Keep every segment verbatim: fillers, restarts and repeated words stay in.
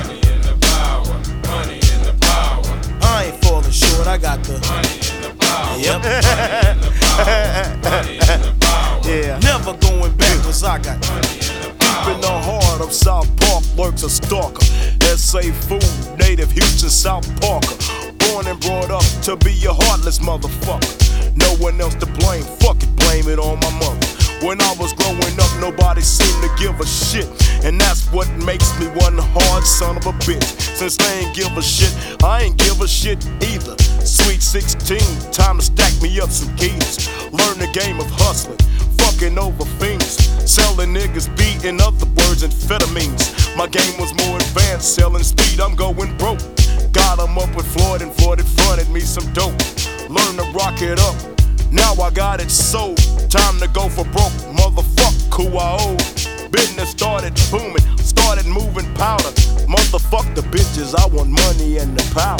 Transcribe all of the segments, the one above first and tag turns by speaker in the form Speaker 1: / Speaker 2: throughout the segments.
Speaker 1: Money in the power, money in the power.
Speaker 2: I ain't falling short, I got the
Speaker 1: money in the power.
Speaker 2: Yep.
Speaker 1: Money in the power, money in the power.
Speaker 2: Yeah. Never going back, cause I got
Speaker 1: money in the
Speaker 3: Deep
Speaker 1: power.
Speaker 3: in the heart of South Park lurks a stalker. S A Food, native Houston, South Parker. Born and brought up to be a heartless motherfucker. No one else to blame, fuck it, blame it on my mother. When I was growing up, nobody seemed to give a shit. And that's what makes me one hard son of a bitch. Since they ain't give a shit, I ain't give a shit either. Sweet sixteen, time to stack me up some keys. Learn the game of hustling, fucking over fiends. Selling niggas beat, in other words, amphetamines. My game was more advanced, selling speed, I'm going broke. Got 'em up with Floyd, and Floyd had fronted me some dope. Learn to rock it up, now I got it sold. Time to go for broke, motherfuck who I owe. Business started booming, started moving powder. Motherfuck the bitches, I want money and the power.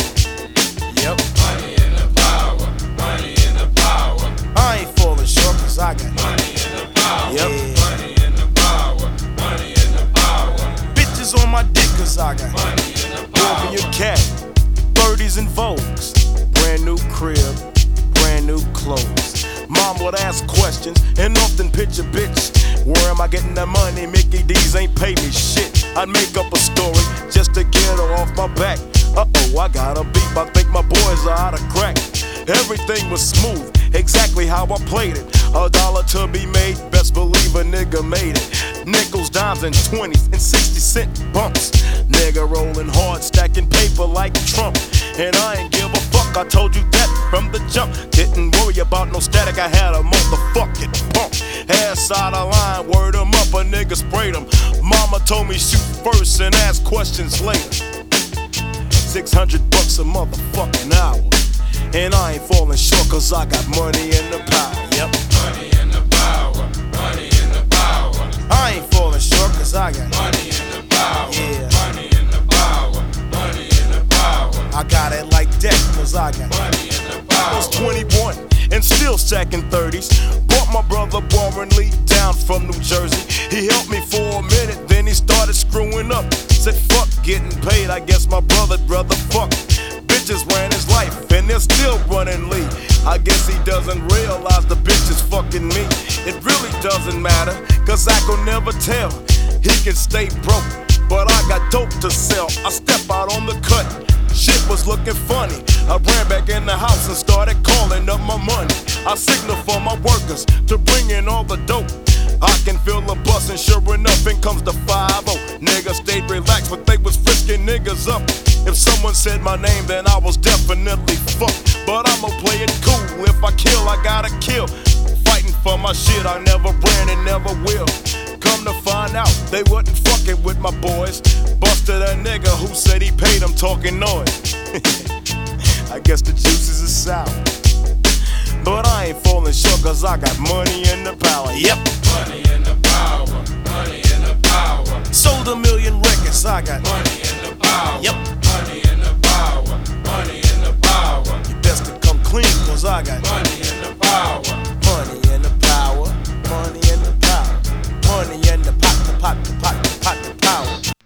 Speaker 3: Yep.
Speaker 1: Money in the power, money in the power.
Speaker 2: I ain't falling short, cause I got
Speaker 1: Money in the power,
Speaker 2: Yep.
Speaker 1: money in the power, money in the power.
Speaker 2: bitches on my dick, cause I got
Speaker 1: Money in the power.
Speaker 3: Over your cat, thirties and Vogues. Brand new crib, brand new clothes. Mom would ask questions and often pitch a bitch. Where am I getting that money? Mickey D's ain't pay me shit. I'd make up a story just to get her off my back. Uh-oh, I got a beep, I think my boys are out of crack. Everything was smooth, exactly how I played it. A dollar to be made, best believe a nigga made it. Nickels, dimes, and twenties, and sixty cent bumps. Nigga rolling hard, stacking paper like Trump. And I ain't give a fuck, I told you that from the jump. Didn't worry about no static, I had a motherfucking pump. Ass out of line, word 'em up, a nigga sprayed 'em. Mama told me shoot first and ask questions later. six hundred bucks a motherfucking hour. And I ain't falling short, cause I got money in the power. Yep.
Speaker 1: Money in the power, money in the power.
Speaker 2: I ain't falling short, cause I got
Speaker 1: Money in the power,
Speaker 2: Yeah.
Speaker 1: money in the power, money in the power.
Speaker 2: I got it like that, cause I got
Speaker 1: Money in the
Speaker 3: I
Speaker 1: power.
Speaker 3: was twenty-one and still stacking thirties. Brought my brother Warren Lee down from New Jersey. He helped me for a minute, then he started screwing up. Said fuck getting paid, I guess my brother'd rather fuck. Bitches ran his life and they're still running Lee. I guess he doesn't realize the bitch is fucking me. It really doesn't matter, cause I could never tell. He can stay broke, but I got dope to sell. I step out on the cut, shit was looking funny. I ran back in the house and started calling up my money. I signal for my workers to bring in all the dope. I can feel the bus and sure enough in comes the five oh. Niggas stayed relaxed but they was frisking niggas up. If someone said my name then I was definitely fucked. But I'ma play it cool, if I kill I gotta kill. Fighting for my shit, I never ran and never will. Come to find out, they wasn't fucking with my boys. Busted a nigga who said he paid him talking noise. I guess the juices are sour. But I ain't falling short cause I got money and the power. Yep.
Speaker 1: Money in the power, money in the power.
Speaker 2: sold a million records, I got
Speaker 1: Money in the power.
Speaker 2: Yep.
Speaker 1: Money in the power, money in the power.
Speaker 2: You best to come clean cause I got